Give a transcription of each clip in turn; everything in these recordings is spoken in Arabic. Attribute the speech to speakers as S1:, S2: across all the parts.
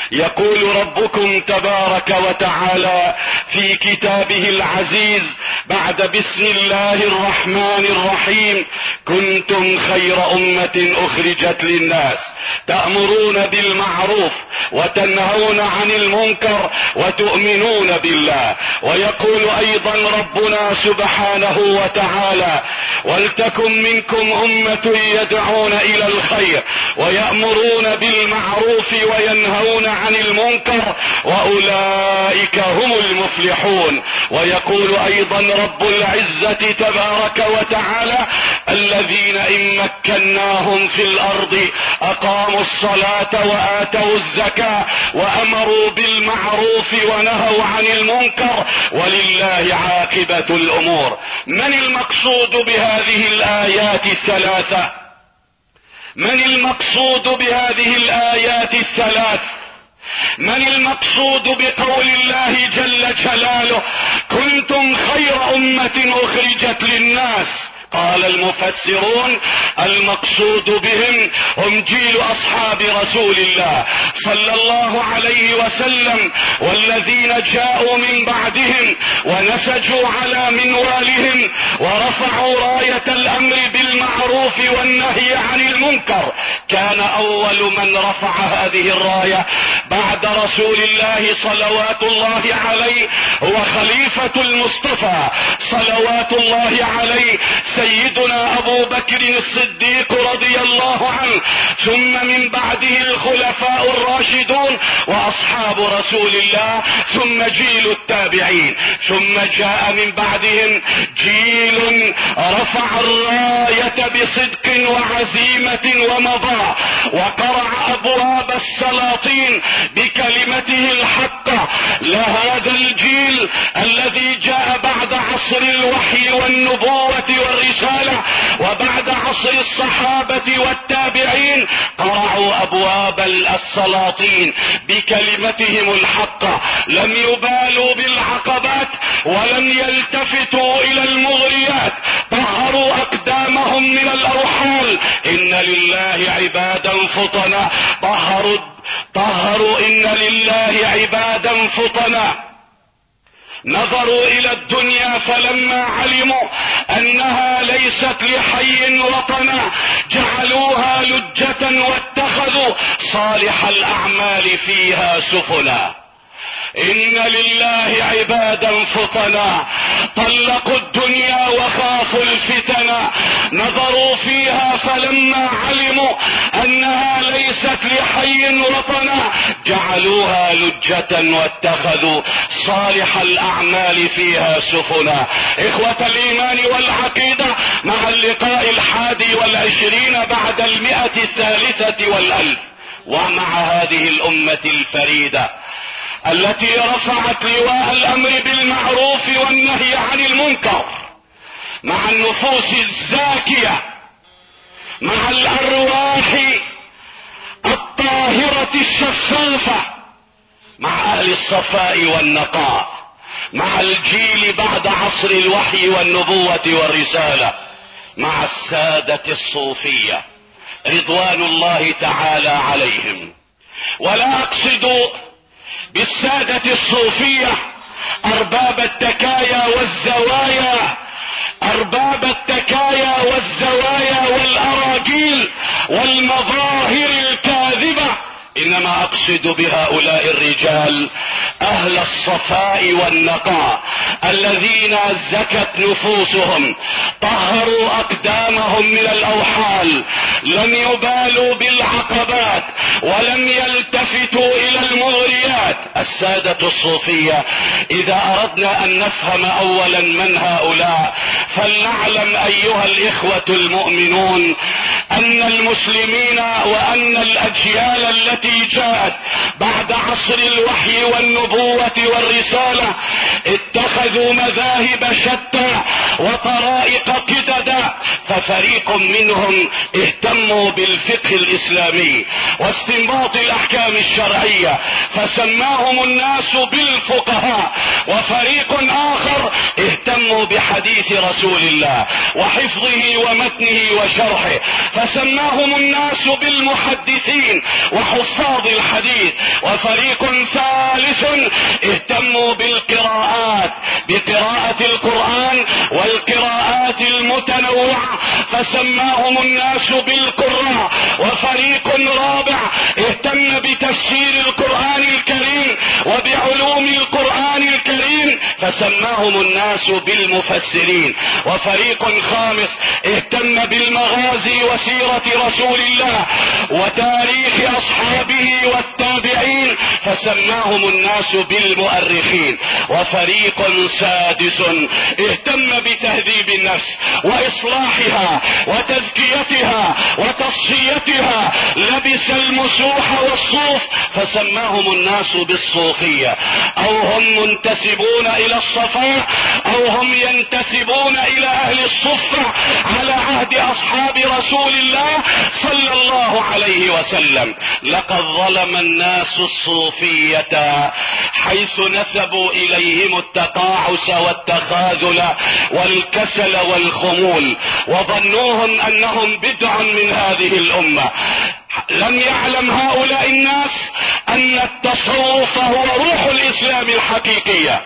S1: يقول ربكم تبارك وتعالى في كتابه العزيز بعد بسم الله الرحمن الرحيم: كنتم خير أمة أخرجت للناس تأمرون بالمعروف وتنهون عن المنكر وتؤمنون بالله. ويقول أيضا ربنا سبحانه وتعالى: ولتكن منكم أمة يدعون إلى الخير ويأمرون بالمعروف وينهون عن المنكر وأولئك هم المفلحون. ويقول أيضا رب العزة تبارك وتعالى: الذين إن مكناهم في الأرض أقاموا الصلاة وآتوا الزكاة وأمروا بالمعروف ونهوا عن المنكر ولله عاقبة الأمور. من المقصود بهذه الآيات الثلاثة؟ من المقصود بهذه الآيات الثلاث؟ من المقصود بقول الله جل جلاله: كنتم خير أمة أخرجت للناس؟ قال المفسرون: المقصود بهم هم جيل أصحاب رسول الله صلى الله عليه وسلم والذين جاءوا من بعدهم ونسجوا على منوالهم ورفعوا راية الأمر بالمعروف والنهي عن المنكر. كان أول من رفع هذه الراية بعد رسول الله صلوات الله عليه هو خليفة المصطفى صلوات الله عليه سيدنا أبو بكر الصديق رضي الله عنه، ثم من بعده الخلفاء الراشدون وأصحاب رسول الله، ثم جيل التابعين، ثم جاء من بعدهم جيل رفع الراية بصدق وعزيمة ومضى وقرع أبواب السلاطين بكلمته الحقة لهذا الجيل الذي جاء بعد عصر الوحي والنبوة والرسالة وبعد عصر الصحابة والتابعين. قرعوا أبواب السلاطين بكلمتهم الحقة، لم يبالوا بالعقبات ولم يلتفتوا إلى المغريات، طهروا أقدامهم من الأوحال. إن لله عبادا فطنا طهروا إن لله عبادا فطنا نظروا إلى الدنيا فلما علموا أنها ليست لحي وطنا جعلوها لجة واتخذوا صالح الأعمال فيها سفنا. إن لله عبادا فطنا طلقوا الدنيا وخافوا الفتنا، نظروا فيها فلما علموا أنها ليست لحي وطنا جعلوها لجة واتخذوا صالح الأعمال فيها سفنا. إخوة الإيمان والعقيدة، مع اللقاء 21 بعد 100 ومع هذه الأمة الفريدة التي رفعت لواء الأمر بالمعروف والنهي عن المنكر، مع النفوس الزاكية، مع الأرواح الطاهرة الشفافة، مع أهل الصفاء والنقاء، مع الجيل بعد عصر الوحي والنبوة والرسالة، مع السادة الصوفية رضوان الله تعالى عليهم. ولا أقصد بالسادة الصوفية أرباب التكايا والزوايا والأراجيل والمظاهر الكاذبة، إنما أقصد بهؤلاء الرجال أهل الصفاء والنقاء الذين زكت نفوسهم، طهروا أقدامهم من الأوحال، لم يبالوا بالعقبات ولم يلتفتوا إلى المغريات. السادة الصوفية إذا أردنا أن نفهم أولا من هؤلاء فلنعلم أيها الإخوة المؤمنون أن المسلمين وأن الأجيال التي جاءت بعد عصر الوحي والنبوة والرسالة اتخذوا مذاهب شتى وطرائق قددا، ففريق منهم اهتموا بالفقه الإسلامي واستنباط الأحكام الشرعية فسماهم الناس بالفقهاء، وفريق آخر اهتموا بحديث رسول الله وحفظه ومتنه وشرحه فسماهم الناس المحدثين وحفاظ الحديث. وفريق ثالث اهتموا بالقراءات، بقراءة القرآن والقراءات المتنوعة، فسماهم الناس بالقراء. وفريق رابع اهتم بتفسير القرآن الكريم وبعلوم القرآن الكريم، فسماهم الناس بالمفسرين. وفريق خامس اهتم بالمغازي وسيرة رسول الله وتاريخ اصحابه والتابعين، فسماهم الناس بالمؤرخين. وفريق سادس اهتم بتهذيب النفس واصلاحها وتزكيتها وتصفيتها، لبس المسوح والصوف، فسماهم الناس بالصوفية. او هم منتسبون الى الصفاء او هم ينتسبون الى اهل الصفة على عهد اصحاب رسول الله صلى الله عليه وسلم. لقد ظلم الناس الصوفية حيث نسبوا اليهم التقاعس والتخاذل والكسل والخمول، وظنوهم انهم بدع من هذه الامة. لم يعلم هؤلاء الناس ان التصوف هو روح الاسلام الحقيقية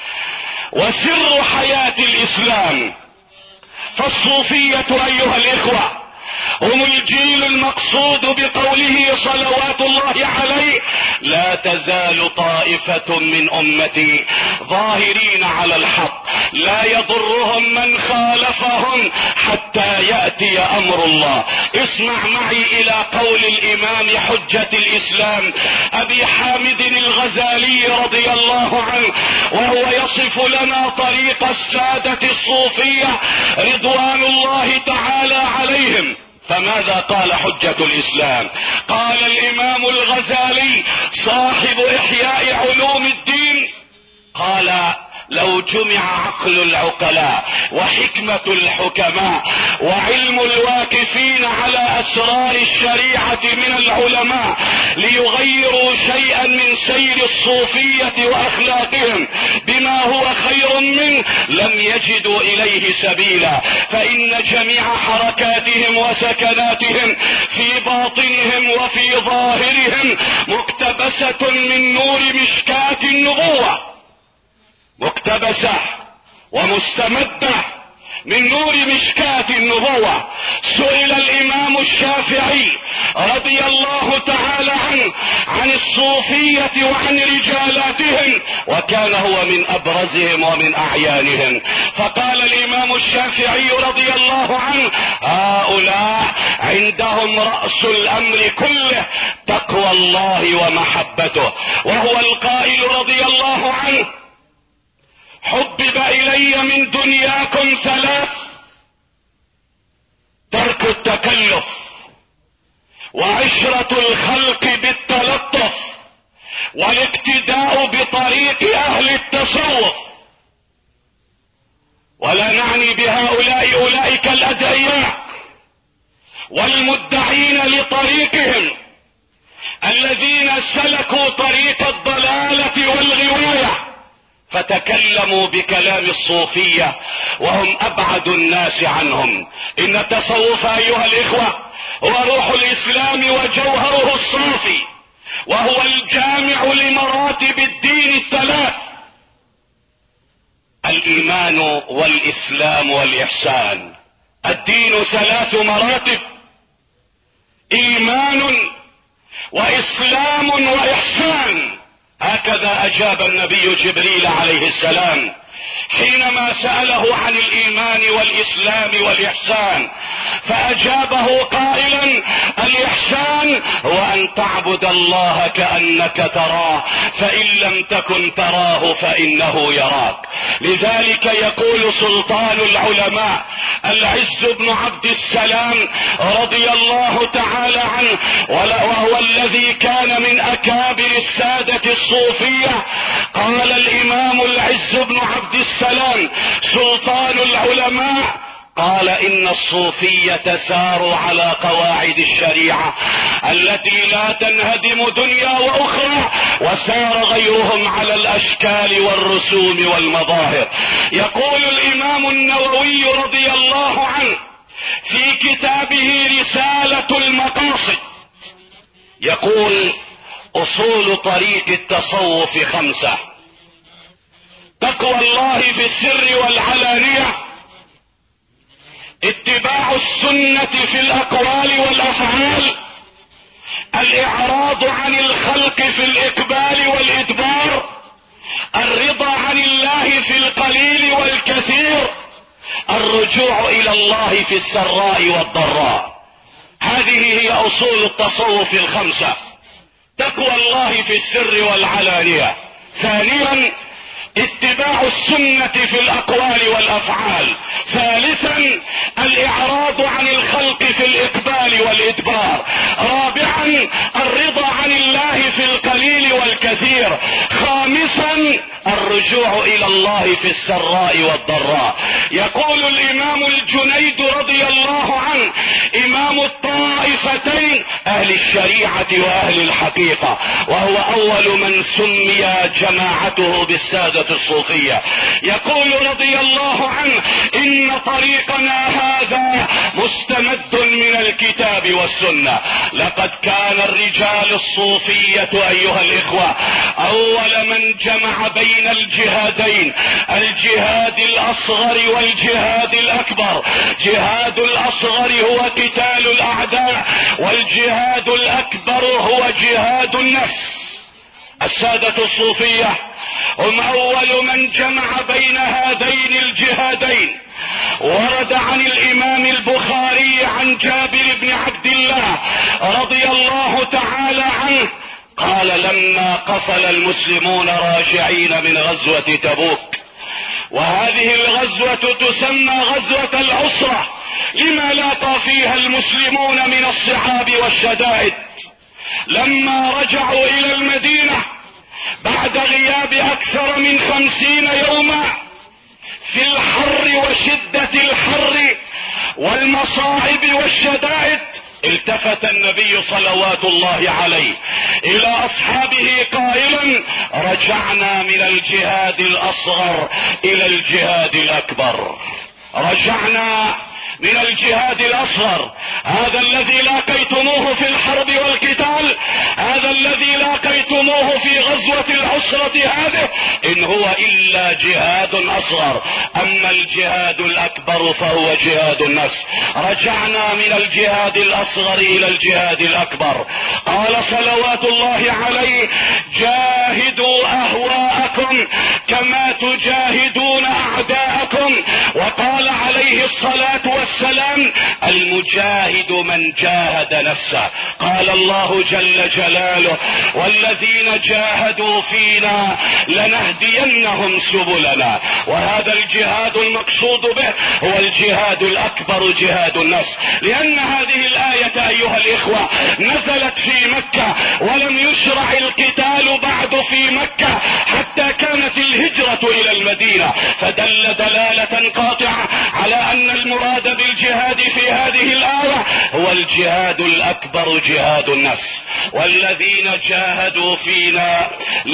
S1: وسر حياة الاسلام. فالصوفية ايها الاخوة هم الجيل المقصود بقوله صلوات الله عليه: لا تزال طائفة من امتي ظاهرين على الحق لا يضرهم من خالفهم حتى يأتي امر الله. اسمع معي الى قول الامام حجة الاسلام ابي حامد الغزالي رضي الله عنه وهو يصف لنا طريق السادة الصوفية رضوان الله تعالى عليهم. فماذا قال حجة الاسلام؟ قال الامام الغزالي صاحب احياء علوم الدين، قال: لو جمع عقل العقلاء وحكمة الحكماء وعلم الواقفين على اسرار الشريعة من العلماء ليغيروا شيئا من سير الصوفية واخلاقهم بما هو خير منه لم يجدوا اليه سبيلا، فان جميع حركاتهم وسكناتهم في باطنهم وفي ظاهرهم مقتبسة من نور مشكاة النبوة، مقتبسة ومستمدة من نور مشكاة النبوة. سئل الامام الشافعي رضي الله تعالى عنه عن الصوفية وعن رجالاتهم، وكان هو من ابرزهم ومن اعيانهم، فقال الامام الشافعي رضي الله عنه: هؤلاء عندهم رأس الامر كله تقوى الله ومحبته. وهو القائل رضي الله عنه: حبب الي من دنياكم ثلاث: ترك التكلف، وعشرة الخلق بالتلطف، والاقتداء بطريق اهل التصوف. ولا نعني بهؤلاء اولئك الادعياء والمدعين لطريقهم الذين سلكوا طريق الضلالة والغواية فتكلموا بكلام الصوفية وهم ابعد الناس عنهم. ان التصوف ايها الاخوة هو روح الاسلام وجوهره الصافي، وهو الجامع لمراتب الدين الثلاث: الايمان والاسلام والاحسان. الدين ثلاث مراتب: ايمان واسلام واحسان. هكذا اجاب النبي جبريل عليه السلام حينما سأله عن الايمان والاسلام والاحسان، فاجابه قائلا: الاحسان هو ان تعبد الله كأنك تراه فان لم تكن تراه فانه يراك. لذلك يقول سلطان العلماء العز بن عبد السلام رضي الله تعالى عنه، وهو الذي كان من اكابر السادة الصوفية، قال الامام العز بن عبد السلام سلطان العلماء، قال: ان الصوفية ساروا على قواعد الشريعة التي لا تنهدم دنيا واخرى، وسار غيرهم على الاشكال والرسوم والمظاهر. يقول الامام النووي رضي الله عنه في كتابه رسالة المقاصد: يقول: اصول طريق التصوف 5: تقوى الله في السر والعلانية، اتباع السنة في الاقوال والافعال، الاعراض عن الخلق في الاقبال والادبار، الرضا عن الله في القليل والكثير، الرجوع الى الله في السراء والضراء. هذه هي اصول التصوف 5: تقوى الله في السر والعلانية. ثانيا: اتباع السنة في الاقوال والافعال. ثالثا: الاعراض عن الخلق في الاقبال والادبار. رابعا: الرضا عن الله في القليل والكثير. خامسا: الرجوع الى الله في السراء والضراء. يقول الامام الجنيد رضي الله عنه، امام الطائفتين، اهل الشريعة واهل الحقيقة، وهو اول من سمي جماعته بالسادة الصوفية، يقول رضي الله عنه: ان طريقنا هذا مستمد من الكتاب والسنة. لقد كان الرجال الصوفية ايها الاخوة اول من جمع بين الجهادين، الجهاد الاصغر والجهاد الاكبر. جهاد الاصغر هو قتال الاعداء، والجهاد الاكبر هو جهاد النفس. السادة الصوفية هم اول من جمع بين هذين الجهادين. ورد عن الامام البخاري عن جابر بن عبد الله رضي الله تعالى عنه قال: لما قفل المسلمون راجعين من غزوة تبوك، وهذه الغزوة تسمى غزوة العسرة لما لاقى فيها المسلمون من الصعاب والشدائد، لما رجعوا الى المدينة بعد غياب اكثر من 50 يوما في الحر وشدة الحر والمصاعب والشدائد، التفت النبي صلوات الله عليه الى اصحابه قائلا: رجعنا من الجهاد الاصغر الى الجهاد الاكبر. رجعنا من الجهاد الاصغر، هذا الذي لاقيتموه في الحرب والقتال، هذا الذي لاقيتموه في غزوة العسرة هذه، ان هو الا جهاد اصغر. اما الجهاد الاكبر فهو جهاد النفس. رجعنا من الجهاد الاصغر الى الجهاد الاكبر. قال صلوات الله عليه: جاهدوا اهواءكم كما تجاهدون اعداءكم. وقال عليه الصلاة والسلام: المجاهد من جاهد نفسه. قال الله جل جلاله: والذين جاهدوا فينا لنهدينهم سبلنا. وهذا الجهاد المقصود به هو الجهاد الاكبر، جهاد النفس. لان هذه الآية ايها الاخوة نزلت في مكة، ولم يشرع القتال بعد في مكة حتى كانت الهجرة الى المدينة، فدل دلالة قاطعة على ان المراد بالجهاد في هذه الآية هو الجهاد الاكبر، جهاد النفس. والذين جاهدوا فينا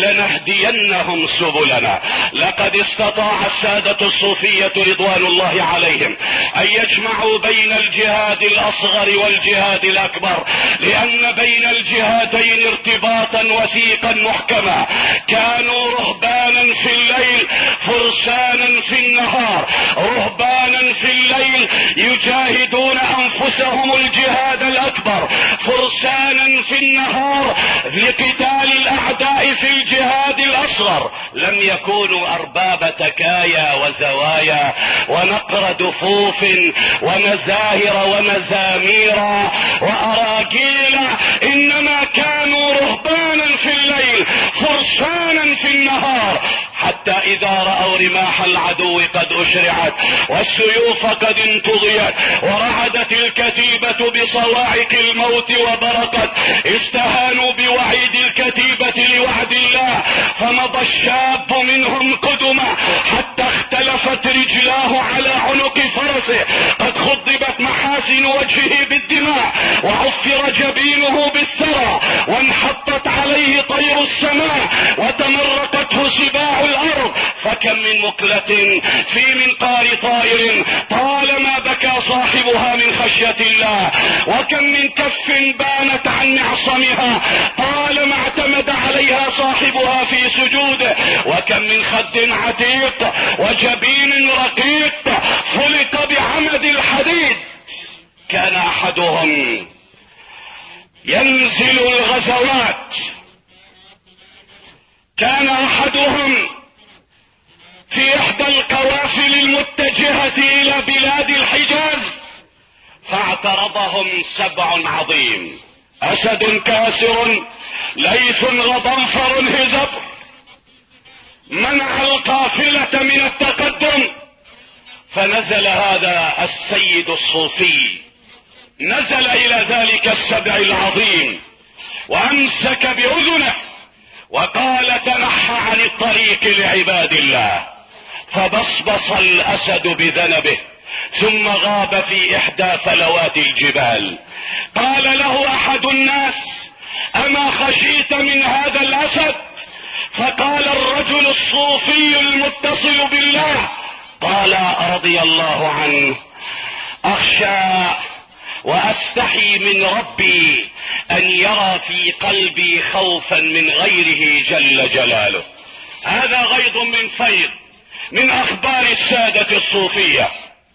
S1: لنهدينهم سبلنا. لقد استطاع السادة الصوفية رضوان الله عليهم ان يجمعوا بين الجهاد الاصغر والجهاد الاكبر، لان بين الجهادين ارتباطا وثيقا محكما. كانوا رهبانا في الليل، فرسانا في النهار. رهبانا في الليل يجاهدون انفسهم الجهاد الاكبر، فرسانا في النهار لقتال الاعداء في الجهاد الاصغر. لم يكونوا ارباب تكايا وزوايا ونقر دفوف ومزاهر ومزامير واراجيل، انما كانوا رهبانا في الليل، فرسانا في النهار. حتى اذا رأوا رماح العدو قد اشرعت والسيوف قد انتضيت ورعدت الكتيبة بصواعق الموت وبرقت، استهانوا بوعيد الكتيبة لوعد الله، فمضى الشاب منهم قدما حتى اختلفت رجلاه على عنق فرسه، قد خضبت محاسن وجهه بالدماء، وعفر جبينه بالثرى، وانحطت عليه طير السماء، وتمرقته سباع الارض، فكم من مقلة في منقار طائر طالما بكى صاحبها من خشية الله، وكم من كف بانت عن معصمها طالما اعتمد عليها صاحبها في سجوده، وكم من خد عتيق وجبين رقيق فلق بعمد الحديد. كان احدهم ينزل الغزوات، كان احدهم في احدى القوافل المتجهة الى بلاد الحجاز، فاعترضهم سبع عظيم، اسد كاسر ليث غضنفر هزبر، منع القافلة من التقدم. فنزل هذا السيد الصوفي، نزل الى ذلك السبع العظيم وامسك باذنه وقال تنحى عن الطريق لعباد الله، فبصبص الاسد بذنبه ثم غاب في احدى فلوات الجبال. قال له احد الناس اما خشيت من هذا الاسد؟ فقال الرجل الصوفي المتصل بالله، قال رضي الله عنه اخشى واستحي من ربي ان يرى في قلبي خوفا من غيره جل جلاله. هذا غيض من فيض من اخبار السادة الصوفية.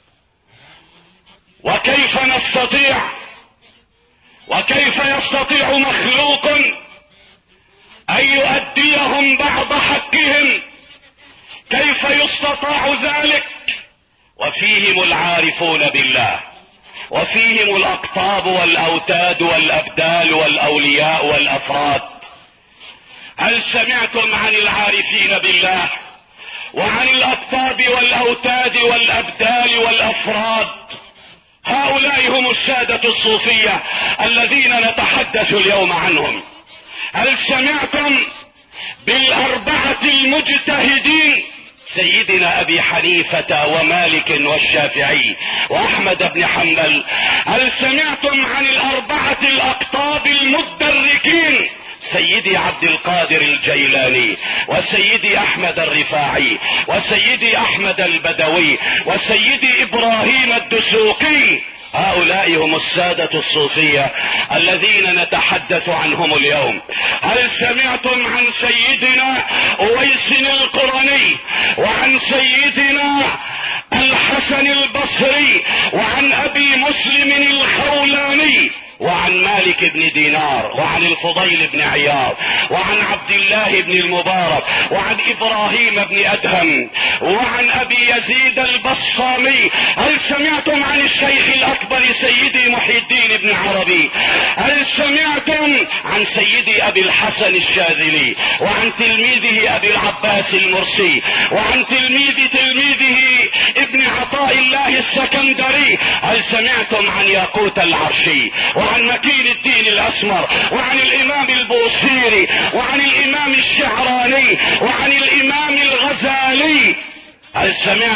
S1: وكيف نستطيع وكيف يستطيع مخلوق ان يؤديهم بعض حقهم؟ كيف يستطاع ذلك وفيهم العارفون بالله، وفيهم الاقطاب والاوتاد والابدال والاولياء والافراد؟ هل سمعتم عن العارفين بالله وعن الاقطاب والاوتاد والابدال والافراد؟ هؤلاء هم السادة الصوفية الذين نتحدث اليوم عنهم. هل سمعتم بالاربعة المجتهدين سيدنا ابي حنيفة ومالك والشافعي واحمد بن حنبل؟ هل سمعتم عن الاربعة الاقطاب المدركين سيدي عبد القادر الجيلاني وسيدي احمد الرفاعي وسيدي احمد البدوي وسيدي ابراهيم الدسوقي؟ هؤلاء هم السادة الصوفية الذين نتحدث عنهم اليوم. هل سمعتم عن سيدنا اويس القرني وعن سيدنا الحسن البصري وعن ابي مسلم الخولاني وعن مالك بن دينار وعن الفضيل بن عياض وعن عبد الله بن المبارك وعن ابراهيم بن ادهم وعن ابي يزيد البصامي؟ هل سمعتم عن الشيخ الاكبر سيدي محي الدين بن عربي؟ هل سمعتم عن سيدي ابي الحسن الشاذلي وعن تلميذه ابي العباس المرسي وعن تلميذه ابن عطاء الله السكندري؟ هل سمعتم عن ياقوت العرشي وعن مكين الدين الاسمر وعن الامام البوصيري وعن الامام الشعراني وعن الامام الغزالي؟ هل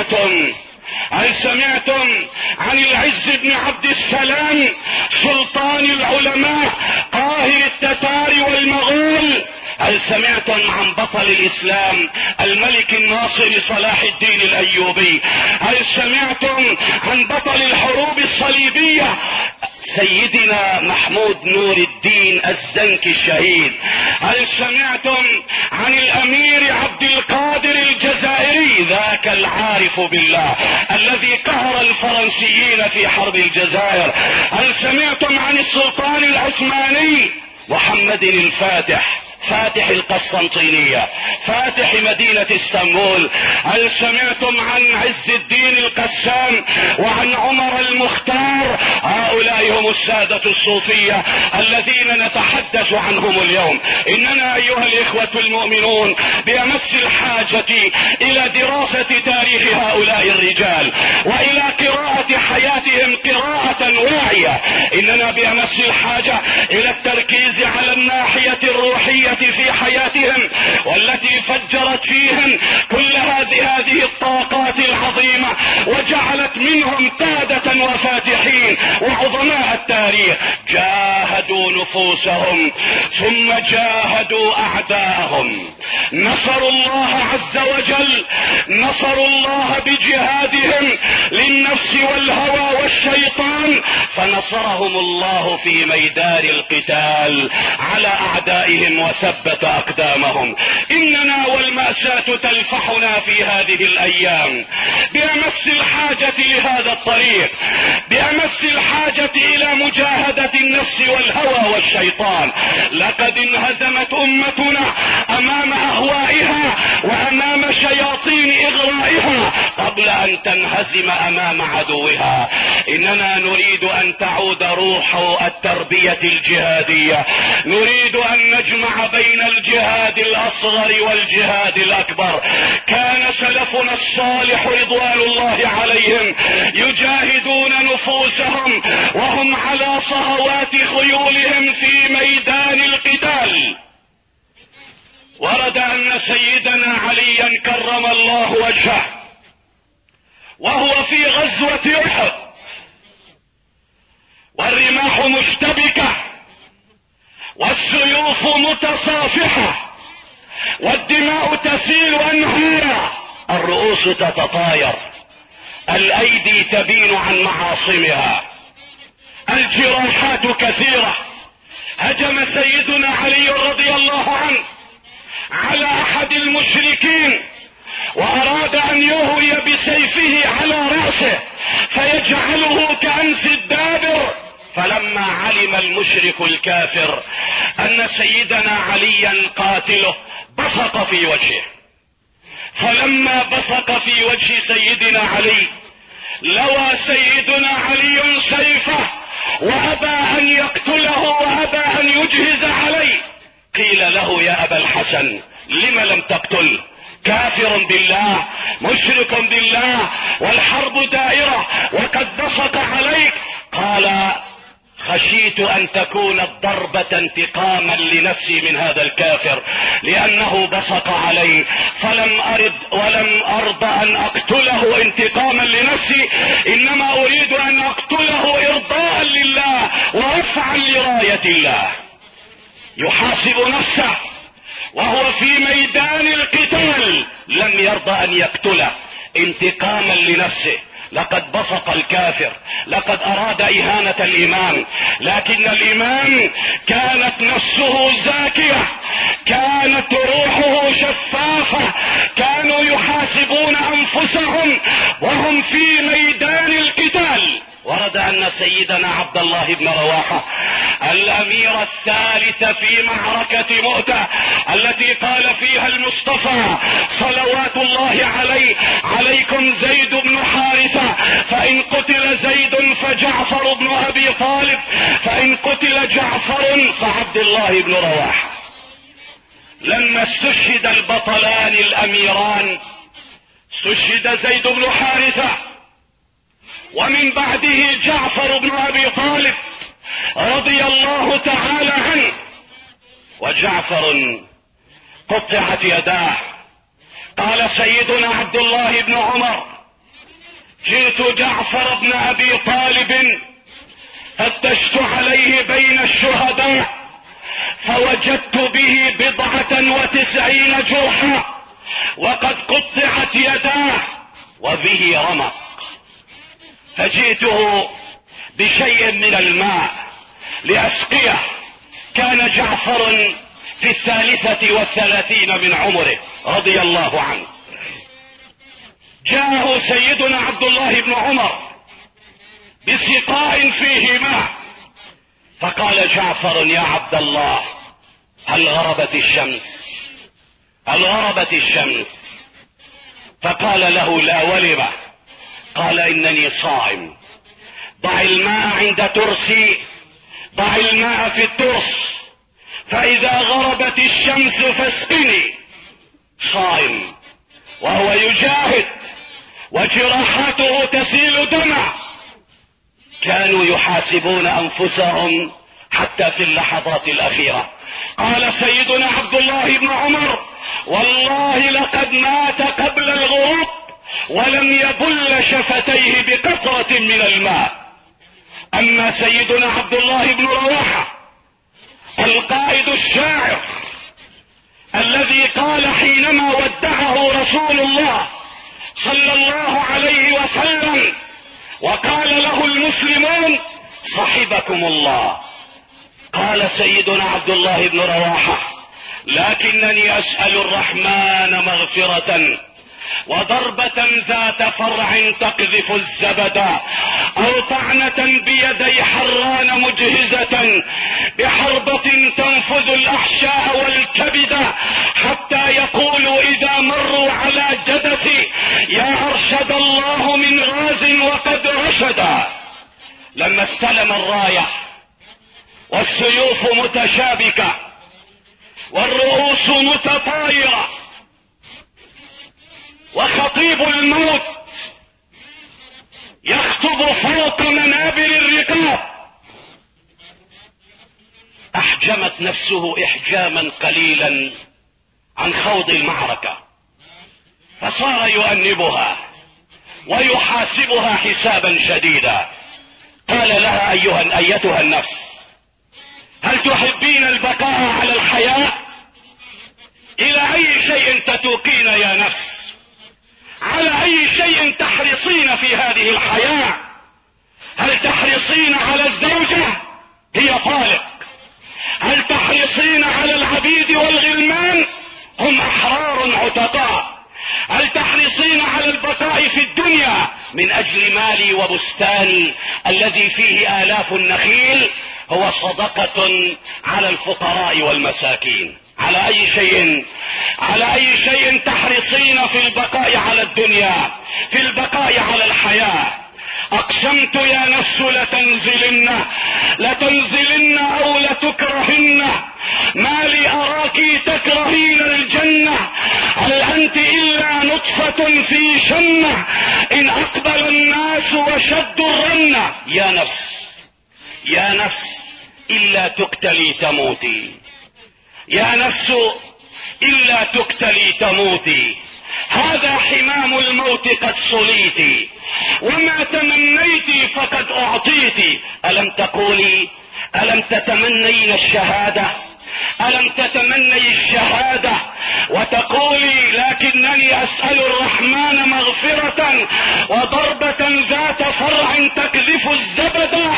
S1: سمعتم عن العز بن عبد السلام سلطان العلماء قاهر التتار والمغول؟ هل سمعتم عن بطل الاسلام الملك الناصر صلاح الدين الايوبي؟ هل سمعتم عن بطل الحروب الصليبية سيدنا محمود نور الدين الزنكي الشهيد؟ هل سمعتم عن الامير عبد القادر الجزائري ذاك العارف بالله الذي قهر الفرنسيين في حرب الجزائر؟ هل سمعتم عن السلطان العثماني محمد الفاتح فاتح القسطنطينية فاتح مدينة اسطنبول؟ هل سمعتم عن عز الدين القسام وعن عمر المختار؟ هؤلاء هم السادة الصوفية الذين نتحدث عنهم اليوم. اننا ايها الاخوة المؤمنون بامس الحاجة الى دراسة تاريخ هؤلاء الرجال والى قراءة حياتهم قراءة واعية. اننا بامس الحاجة الى التركيز على الناحية الروحية في حياتهم والتي فجرت فيهم كل هذه الطاقات العظيمة وجعلت منهم قادة وفاتحين وعظماء التاريخ جاهدوا نفوسهم ثم جاهدوا اعداءهم نصروا الله عز وجل، نصروا الله بجهادهم للنفس والهوى والشيطان، فنصرهم الله في ميدان القتال على اعدائهم وثبت اقدامهم. اننا والمأساة تلفحنا في هذه الايام بامس الحاجة لهذا الطريق، بامس الحاجة الى مجاهدة النفس والهوى والشيطان. لقد انهزمت امتنا امام اهوائها وامام شياطين اغرائها قبل ان تنهزم امام عدوها. اننا نريد ان تعود روح التربية الجهادية، نريد ان نجمع بين الجهاد الاصغر والجهاد الاكبر. كان سلفنا الصالح رضوان الله عليهم يجاهدون نفوسهم وهم على صهوات خيولهم في ميدان القتال. ورد ان سيدنا عليا كرم الله وجهه وهو في غزوة احد والرماح مشتبكة والسيوف متصافحة والدماء تسيل انهارا، الرؤوس تتطاير، الايدي تبين عن معاصمها، الجراحات كثيرة. هجم سيدنا علي رضي الله عنه على احد المشركين واراد ان يهوي بسيفه على رأسه فيجعله كأنس الدابر، فلما علم المشرك الكافر ان سيدنا عليا قاتله بصق في وجهه، فلما بصق في وجه سيدنا علي لوى سيدنا علي سيفه وابى ان يقتله وابى ان يجهز عليه. قيل له يا ابا الحسن لم لم تقتل؟ كافر بالله مشرك بالله والحرب دائرة وقد بصق عليك. قال خشيت ان تكون الضربة انتقاما لنفسي من هذا الكافر لانه بصق علي، فلم ارد ولم ارض ان اقتله انتقاما لنفسي، انما اريد ان اقتله ارضاء لله ورفعا لراية الله. يحاسب نفسه وهو في ميدان القتال، لم يرضى ان يقتله انتقاما لنفسه. لقد بصق الكافر، لقد اراد اهانة الامام، لكن الامام كانت نفسه زاكية، كانت روحه شفافة، كانوا يحاسبون انفسهم وهم في ميدان القتال. ورد ان سيدنا عبد الله بن رواحة الامير الثالث في معركة مؤتة التي قال فيها المصطفى صلوات الله عليه عليكم زيد بن حارثة، فان قتل زيد فجعفر بن ابي طالب، فان قتل جعفر فعبد الله بن رواحة. لما استشهد البطلان الاميران استشهد زيد بن حارثة ومن بعده جعفر بن ابي طالب رضي الله تعالى عنه، وجعفر قطعت يداه. قال سيدنا عبد الله بن عمر جئت جعفر بن ابي طالب فتشت عليه بين الشهداء فوجدت به 99 جرحا وقد قطعت يداه وبه رمق، فجئته بشيء من الماء لأسقيه. كان جعفر في 33 من عمره رضي الله عنه. جاءه سيدنا عبد الله بن عمر بسقاء فيه ماء، فقال جعفر يا عبد الله هل غربت الشمس؟ هل غربت الشمس؟ فقال له لا ولم؟ قال انني صائم. ضع الماء عند ترسي، ضع الماء في الترس، فاذا غربت الشمس فاسقني. صائم وهو يجاهد وجراحاته تسيل دمع. كانوا يحاسبون انفسهم حتى في اللحظات الاخيرة. قال سيدنا عبد الله بن عمر والله لقد مات قبل الغروب ولم يبل شفتيه بقطرة من الماء. اما سيدنا عبد الله بن رواحة القائد الشاعر الذي قال حينما ودعه رسول الله صلى الله عليه وسلم وقال له المسلمون صحبكم الله، قال سيدنا عبد الله بن رواحة: لكنني اسأل الرحمن مغفرة وضربة ذات فرع تقذف الزبد، او طعنة بيدي حران مجهزة بحربة تنفذ الاحشاء والكبد، حتى يقولوا اذا مروا على جدثي: يا ارشد الله من غاز وقد رشد. لما استلم الراية والسيوف متشابكة والرؤوس متطايرة وخطيب الموت يخطب فوق منابر الرقاب، احجمت نفسه احجاما قليلا عن خوض المعركة، فصار يؤنبها ويحاسبها حسابا شديدا. قال لها: ايتها النفس، هل تحبين البقاء على الحياة؟ الى اي شيء تتوقين يا نفس؟ على اي شيء تحرصين في هذه الحياة؟ هل تحرصين على الزوجة؟ هي طالق. هل تحرصين على العبيد والغلمان؟ هم احرار عتقاء. هل تحرصين على البقاء في الدنيا من اجل مالي وبستاني الذي فيه آلاف النخيل؟ هو صدقة على الفقراء والمساكين. على اي شيء تحرصين في البقاء على الدنيا، في البقاء على الحياة؟ اقسمت يا نفس لتنزلن او لتكرهن، ما لي اراك تكرهين الجنة، هل انت الا نطفة في شنة، ان اقبل الناس وشدوا الرنة. يا نفس الا تقتلي تموتي، يا نفس الا تقتلي تموتي، هذا حمام الموت قد صليت، وما تمنيت فقد اعطيت. الم تتمنين الشهادة؟ الم تتمني الشهادة وتقولي: لكنني اسأل الرحمن مغفرة وضربة ذات فرع تقذف الزبد؟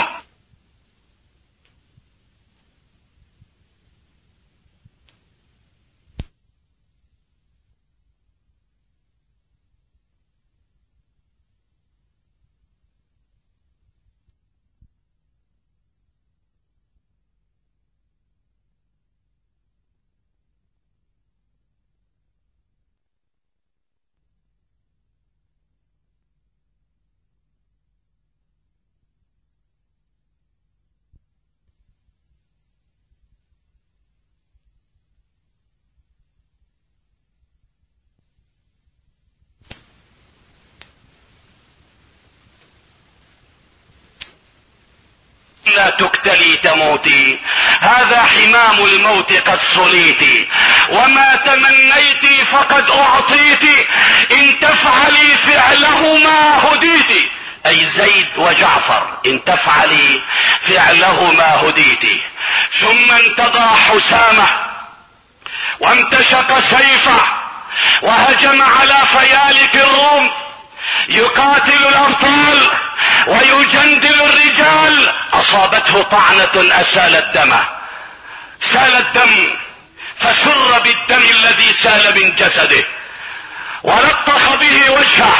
S1: لا تقتلي تموتي، هذا حمام الموت قد صليت، وما تمنيت فقد اعطيت، ان تفعلي فعلهما هديت. اي زيد وجعفر، ان تفعلي فعلهما هديت. ثم انتضى حسامة وامتشق سيفه وهجم على فيالك الروم، يقاتل الابطال ويجندل الرجال. اصابته طعنة اسالت دمه، سال الدم، فسر بالدم الذي سال من جسده، ولطخ به وجهه،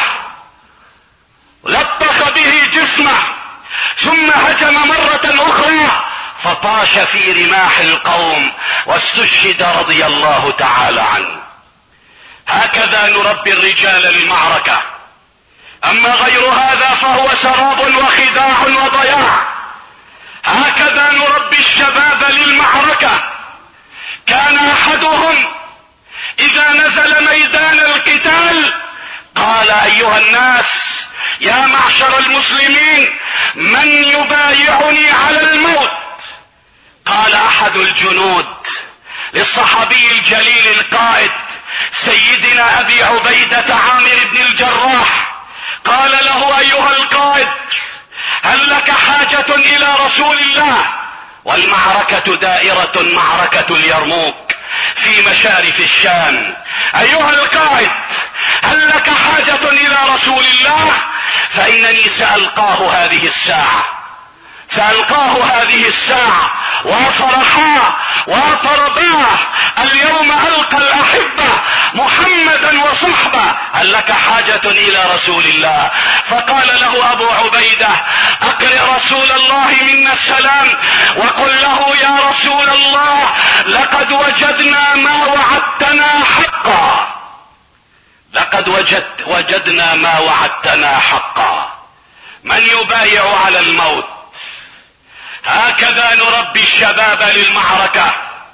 S1: لطخ به جسمه، ثم هجم مرة اخرى فطاش في رماح القوم واستشهد رضي الله تعالى عنه. هكذا نربي الرجال للمعركة، اما غير هذا فهو سراب وخداع وضياع. هكذا نربي الشباب للمعركة. كان احدهم اذا نزل ميدان القتال قال: ايها الناس، يا معشر المسلمين، من يبايعني على الموت؟ قال احد الجنود للصحابي الجليل القائد سيدنا ابي عبيدة عامر بن الجراح، قال له: ايها القائد، هل لك حاجة الى رسول الله؟ والمعركة دائرة، معركة اليرموك، في مشارف الشام. ايها القائد، هل لك حاجة الى رسول الله؟ فانني سألقاه هذه الساعة وفرحاه وطرباه. اليوم القى الاحبة محمدا وصحبه، هل لك حاجة الى رسول الله؟ فقال له ابو عبيدة: اقرئ رسول الله منا السلام وقل له: يا رسول الله، لقد وجدنا ما وعدتنا حقا، وجدنا ما وعدتنا حقا. من يبايع على الموت؟ هكذا نربي الشباب للمعركة،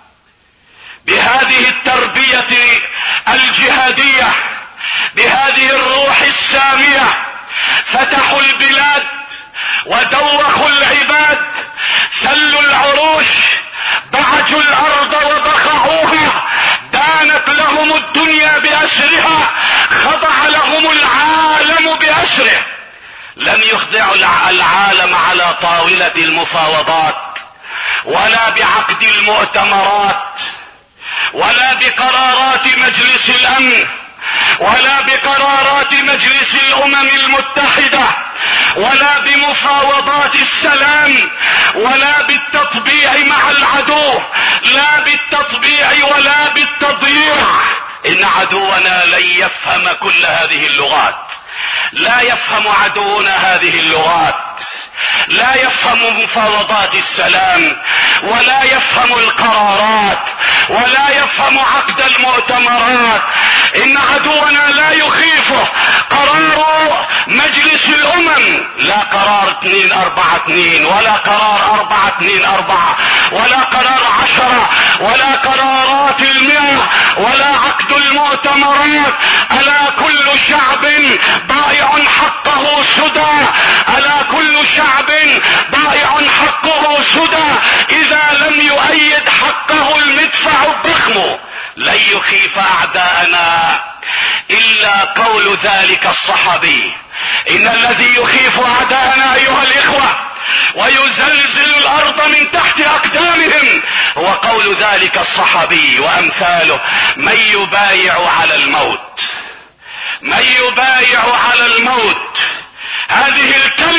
S1: بهذه التربية الجهادية، بهذه الروح السامية. فتحوا البلاد ودوخوا العباد، سلوا العروش، بعجوا الارض وبخعوها، دانت لهم الدنيا باسرها، خضع لهم العالم باسره. لم يخضعوا العالم على طاولة المفاوضات، ولا بعقد المؤتمرات، ولا بقرارات مجلس الامن، ولا بقرارات مجلس الامم المتحدة، ولا بمفاوضات السلام، ولا بالتطبيع مع العدو، لا بالتطبيع ولا بالتضييع. ان عدونا لن يفهم كل هذه اللغات، لا يفهم عدونا هذه اللغات، لا يفهم مفاوضات السلام، ولا يفهم القرارات، ولا يفهم عقد المؤتمرات. ان عدونا لا يخيفه قرار مجلس الامم، لا قرار 242 ولا قرار 424 ولا قرار 10 ولا قرارات 100 ولا عقد المؤتمرات. الا كل شعب ضائع حقه سدى، الا كل شعب ضائع حقه سدى، اذا لم يؤيد حقه المدفع الضخم. لن يخيف اعداءنا الا قول ذلك الصحابي. ان الذي يخيف اعداءنا ايها الاخوة ويزلزل الارض من تحت اقدامهم هو قول ذلك الصحابي وامثاله: من يبايع على الموت، من يبايع على الموت. هذه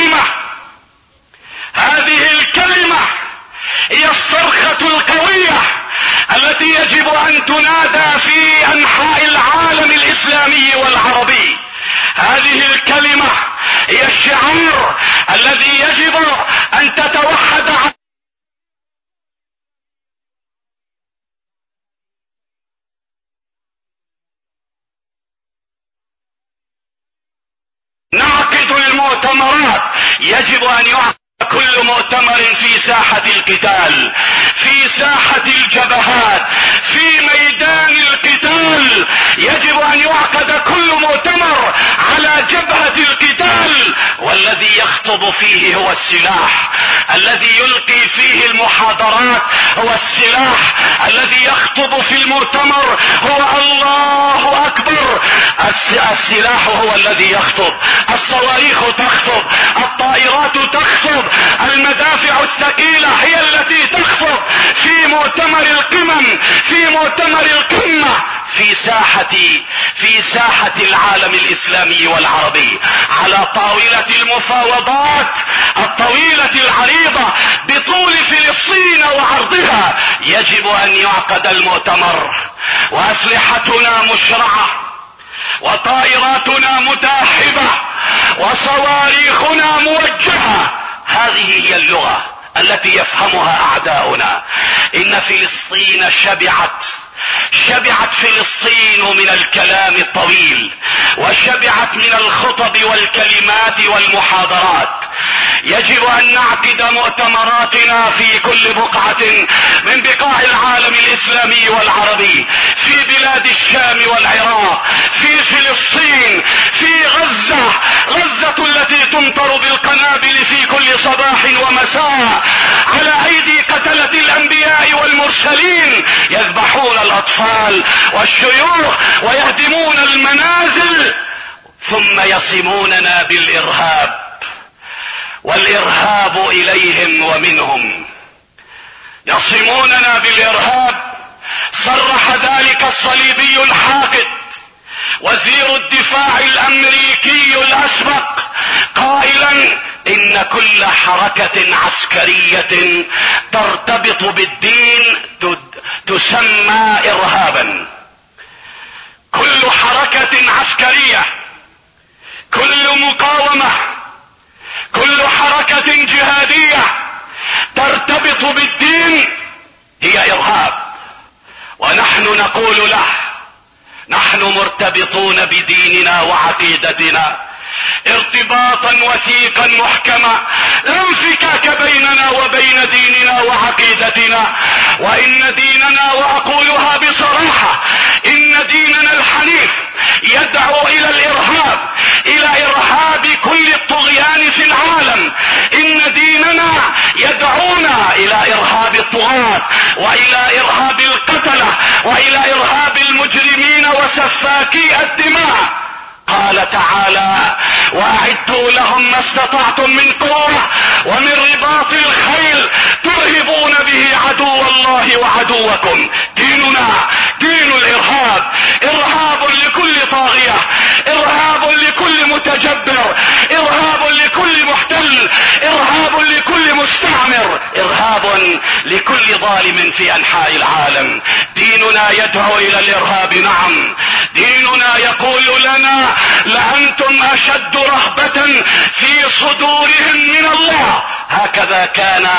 S1: الكلمة هي الصرخة القوية التي يجب ان تنادى في انحاء العالم الاسلامي والعربي. هذه الكلمة هي الشعار الذي يجب ان تتوحد نعقد المؤتمرات. يجب ان يعقد كل مؤتمر في ساحة القتال، في ساحة الجبهات، في ميدان القتال. يجب ان يعقد كل مؤتمر على جبهة القتال، والذي يخطب فيه هو السلاح، الذي يلقي فيه المحاضرات هو السلاح، الذي يخطب في المؤتمر هو الله اكبر. السلاح هو الذي يخطب، الصواريخ تخطب، الطائرات تخطب، المدافع الثقيلة هي التي تخطب في مؤتمر القمم، في مؤتمر القمة، في ساحة العالم الاسلامي والعربي، على طاولة المفاوضات الطويلة العريضة بطول فلسطين وعرضها. يجب ان يعقد المؤتمر، واسلحتنا مشرعة، وطائراتنا متاحبة، وصواريخنا موجهة. هذه هي اللغة التي يفهمها اعداؤنا. ان فلسطين شبعت فلسطين من الكلام الطويل، وشبعت من الخطب والكلمات والمحاضرات. يجب ان نعقد مؤتمراتنا في كل بقعة من بقاع العالم الاسلامي والعربي، في بلاد الشام والعراق، في فلسطين، في غزة التي تمطر بالقنابل في كل صباح ومساء على ايدي قتلة الانبياء والمرسلين، يذبحون الاطفال والشيوخ ويهدمون المنازل، ثم يصموننا بالارهاب، والارهاب اليهم ومنهم. يصموننا بالارهاب صرح ذلك الصليبي الحاقد وزير الدفاع الامريكي الاسبق قائلا ان كل حركة عسكرية ترتبط بالدين تسمى ارهابا. كل حركة عسكرية، كل مقاومة، كل حركة جهادية ترتبط بالدين هي ارهاب. ونحن نقول له نحن مرتبطون بديننا وعقيدتنا ارتباطا وثيقا محكما، لا انفكاك بيننا وبين ديننا وعقيدتنا. وان ديننا، واقولها بصراحة، ان ديننا الحنيف يدعو الى الارهاب، الى ارهاب كل الطغيان في العالم. ان ديننا يدعونا الى ارهاب الطغاة والى ارهاب القتلة والى ارهاب المجرمين وسفاكي الدماء. قال تعالى واعدوا لهم ما استطعتم من قوة ومن رباط الخيل ترهبون به عدو الله وعدوكم. ديننا دين الارهاب، ارهاب لكل طاغية، ارهاب لكل متجبر، ارهاب لكل محتل، ارهاب لكل مستعمر، ارهاب لكل ظالم في انحاء العالم. ديننا يدعو الى الارهاب، نعم. ديننا يقول لنا لأنتم أشد رهبة في صدورهم من الله. هكذا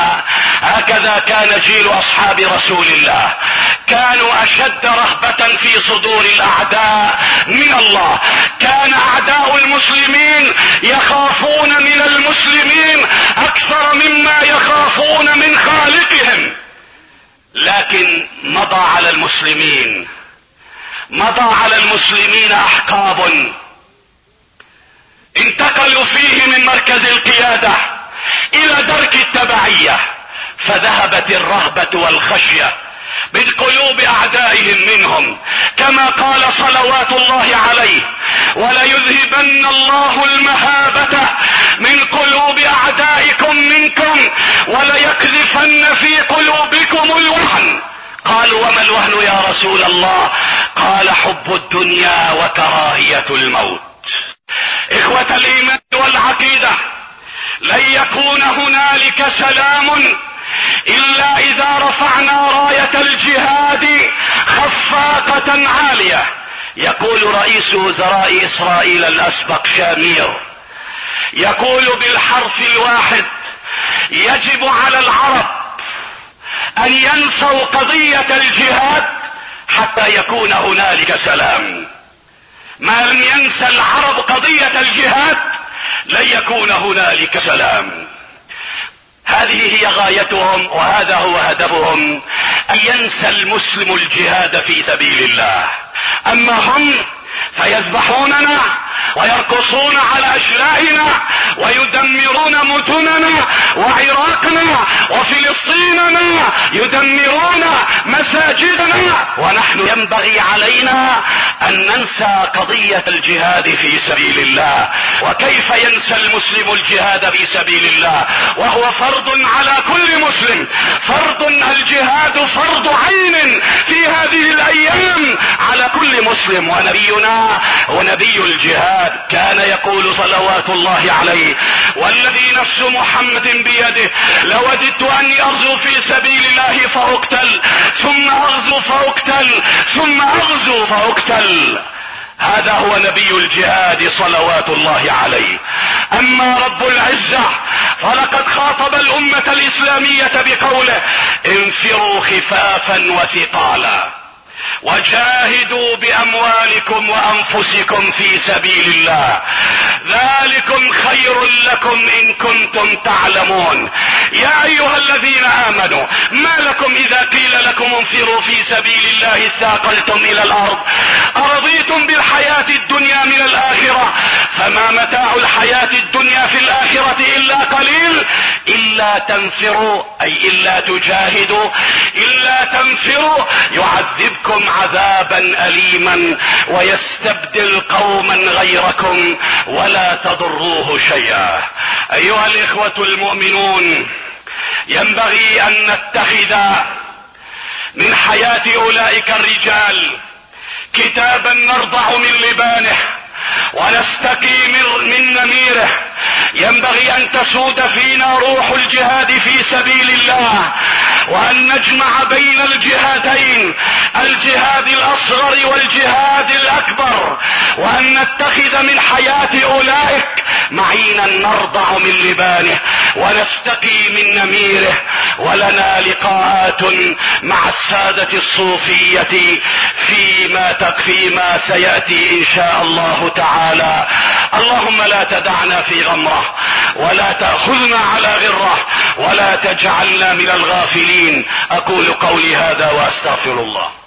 S1: كان جيل أصحاب رسول الله، كانوا أشد رهبة في صدور الأعداء من الله. كان أعداء المسلمين يخافون من المسلمين أكثر مما يخافون من خالقهم. لكن مضى على المسلمين أحقاب انتقلوا فيه من مركز القيادة الى درك التبعية، فذهبت الرهبة والخشية من قلوب اعدائهم منهم، كما قال صلوات الله عليه وليذهبن الله المهابة من قلوب اعدائكم منكم وليقذفن في قلوبكم الوهن. قالوا وما الوهن يا رسول الله؟ قال حب الدنيا وكراهية الموت. اخوة الايمان والعقيدة، لن يكون هنالك سلام الا اذا رفعنا راية الجهاد خفاقة عالية. يقول رئيس وزراء اسرائيل الاسبق شامير، يقول بالحرف الواحد يجب على العرب ان ينسوا قضية الجهاد حتى يكون هنالك سلام. ما لم ينسى العرب قضية الجهاد لن يكون هنالك سلام. هذه هي غايتهم وهذا هو هدفهم، ان ينسى المسلم الجهاد في سبيل الله. اما هم فيذبحوننا ويرقصون على اشلائنا ويدمرون مدننا وعراقنا وفلسطيننا، يدمرون مساجدنا، ونحن ينبغي علينا ان ننسى قضية الجهاد في سبيل الله. وكيف ينسى المسلم الجهاد في سبيل الله وهو فرض على كل مسلم؟ فرض، الجهاد فرض عين في هذه الايام على كل مسلم. ونبينا هو نبي الجهاد، كان يقول صلوات الله عليه والذي نفس محمد بيده لوددت اني اغزو في سبيل الله فاقتل ثم اغزو فاقتل ثم اغزو فاقتل. هذا هو نبي الجهاد صلوات الله عليه. اما رب العزة فلقد خاطب الامة الاسلامية بقوله انفروا خفافا وثقالا وجاهدوا باموالكم وانفسكم في سبيل الله ذلكم خير لكم ان كنتم تعلمون. يا ايها الذين امنوا ما لكم اذا قيل لكم انفروا في سبيل الله اثاقلتم الى الارض ارضيتم بالحياة الدنيا من الاخرة فما متاع الحياة الدنيا في الاخرة الا قليل. الا تنفروا اي الا تجاهدوا، الا تنفروا يعذبكم عذابا اليما ويستبدل قوما غيركم ولا تضروه شيئا. ايها الاخوة المؤمنون، ينبغي ان نتخذ من حياة اولئك الرجال كتابا نرضع من لبانه ونستقي من نميره. ينبغي ان تسود فينا روح الجهاد في سبيل الله، وان نجمع بين الجهادين، الجهاد الاصغر والجهاد الاكبر، وان نتخذ من حياة اولئك معينا نرضع من لبانه ونستقي من نميره. ولنا لقاءات مع السادة الصوفية فيما سيأتي ان شاء الله تعالى. اللهم لا تدعنا في غمرة، ولا تأخذنا على غرة، ولا تجعلنا من الغافلين. اقول قولي هذا واستغفر الله.